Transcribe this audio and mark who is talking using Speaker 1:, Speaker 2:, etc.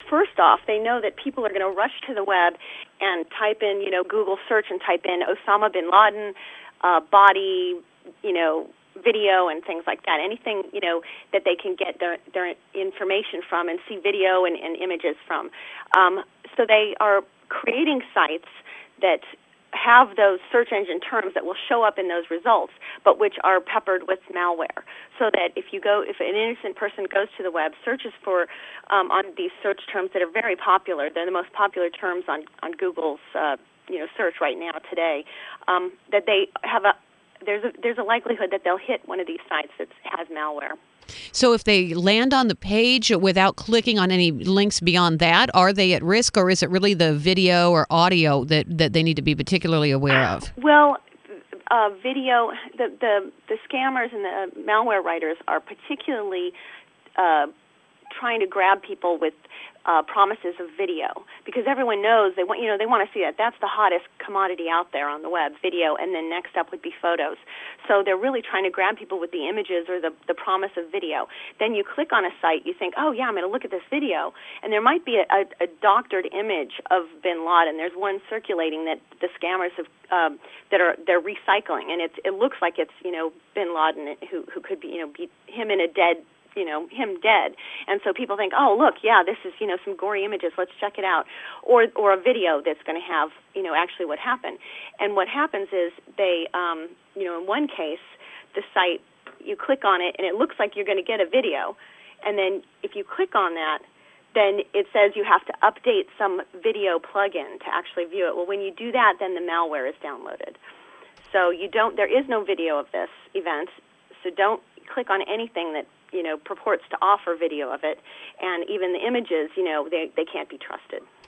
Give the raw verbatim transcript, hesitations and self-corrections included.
Speaker 1: first off, they know that people are going to rush to the web and type in, you know, Google search and type in Osama bin Laden, uh, body, you know, video and things like that. Anything, you know, that they can get their, their information from and see video and, and images from. Um, so they are creating sites that have those search engine terms that will show up in those results, but which are peppered with malware. So that if you go, if an innocent person goes to the web, searches for um, on these search terms that are very popular, they're the most popular terms on on Google's uh, you know search right now today. Um, that they have a there's a there's a likelihood that they'll hit one of these sites that has malware.
Speaker 2: So if they land on the page without clicking on any links beyond that, are they at risk, or is it really the video or audio that, that they need to be particularly aware of?
Speaker 1: Well, uh, video, the, the, the scammers and the malware writers are particularly uh, trying to grab people with uh, promises of video, because everyone knows they want, you know, they want to see that. That's the hottest commodity out there on the web, video, and then next up would be photos. So they're really trying to grab people with the images or the, the promise of video. Then you click on a site, you think, oh yeah, I'm going to look at this video, and there might be a, a, a doctored image of bin Laden. There's one circulating that the scammers have um, that are they're recycling, and it's, it looks like it's, you know, bin Laden who who could be, you know, be him in a dead. you know, him dead. And so people think, oh, look, yeah, this is, you know, some gory images, let's check it out. Or or a video that's going to have, you know, actually what happened. And what happens is they, um, you know, in one case, the site, you click on it, and it looks like you're going to get a video. And then if you click on that, then it says you have to update some video plugin to actually view it. Well, when you do that, then the malware is downloaded. So you don't, there is no video of this event, so don't click on anything that, you know, purports to offer video of it, and even the images, you know, they, they can't be trusted.